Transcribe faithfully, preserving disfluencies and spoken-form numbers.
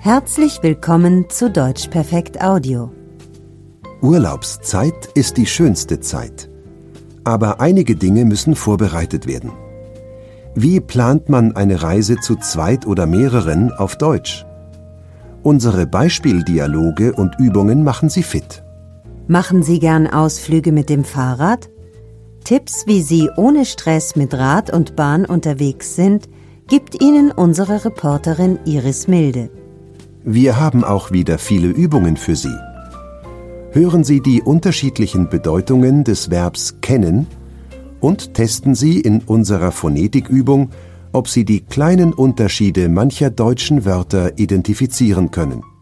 Herzlich willkommen zu Deutsch Perfekt Audio. Urlaubszeit ist die schönste Zeit. Aber einige Dinge müssen vorbereitet werden. Wie plant man eine Reise zu zweit oder mehreren auf Deutsch? Unsere Beispieldialoge und Übungen machen Sie fit. Machen Sie gern Ausflüge mit dem Fahrrad? Tipps, wie Sie ohne Stress mit Rad und Bahn unterwegs sind, gibt Ihnen unsere Reporterin Iris Milde. Wir haben auch wieder viele Übungen für Sie. Hören Sie die unterschiedlichen Bedeutungen des Verbs kennen und testen Sie in unserer Phonetikübung, ob Sie die kleinen Unterschiede mancher deutschen Wörter identifizieren können.